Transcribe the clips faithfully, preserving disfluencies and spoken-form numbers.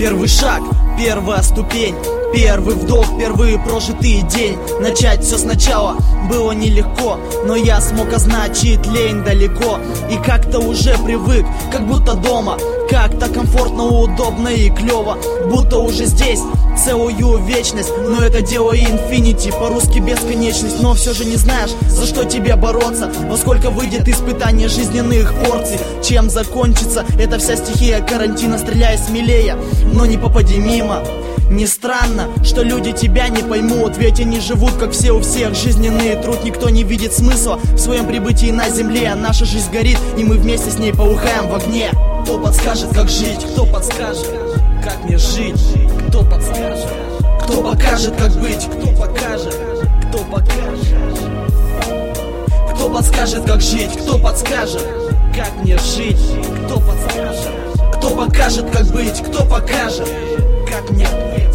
Первый шаг, первая ступень, первый вдох, первый прожитый день. Начать все сначала было нелегко, но я смог означить лень далеко. И как-то уже привык, как будто дома, как-то комфортно, удобно и клево, будто уже здесь целую вечность. Но это дело инфинити, по-русски бесконечность. Но все же не знаешь, за что тебе бороться, во сколько выйдет испытание жизненных порций, чем закончится эта вся стихия карантина. Стреляй смелее, но не попади мимо. Не странно, что люди тебя не поймут, ведь они живут, как все у всех, жизненный труд. Никто не видит смысла в своем прибытии на земле. Наша жизнь горит, и мы вместе с ней полыхаем в огне. Кто подскажет, как жить? Кто подскажет, как мне жить? Кто подскажет? Кто покажет, как быть? Кто покажет? Кто покажет? Кто подскажет, как жить? Кто подскажет, как мне жить? Кто подскажет? Кто покажет, как быть? Кто покажет, как мне быть?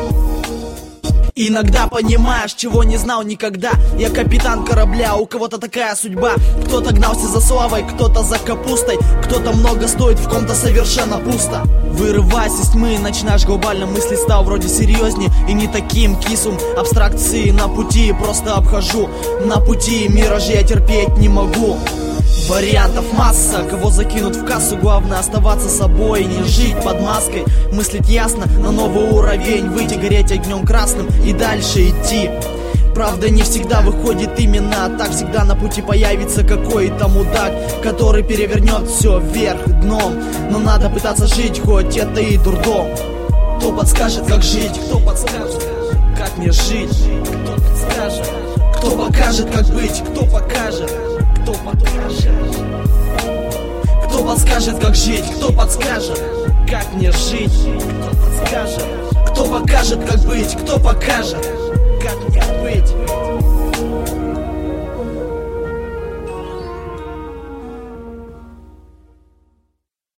Иногда понимаешь, чего не знал никогда. Я капитан корабля, у кого-то такая судьба. Кто-то гнался за славой, кто-то за капустой, кто-то много стоит, в ком-то совершенно пусто. Вырываясь из тьмы, начинаешь глобально мысли, стал вроде серьезнее и не таким кисум. Абстракции на пути просто обхожу, на пути миражи я терпеть не могу. Вариантов масса, кого закинут в кассу, главное оставаться собой, не жить под маской, мыслить ясно, на новый уровень выйти, гореть огнем красным и дальше идти. Правда, не всегда выходит именно так, всегда на пути появится какой-то мудак, который перевернет все вверх дном. Но надо пытаться жить, хоть это и дурдом. Кто подскажет, как жить? Кто подскажет, как мне жить? Кто подскажет? Кто покажет, как быть? Кто покажет? Кто покажет? Кто подскажет, как жить? Кто подскажет, как мне жить? Кто подскажет? Кто покажет, как быть? Кто покажет, как мне быть?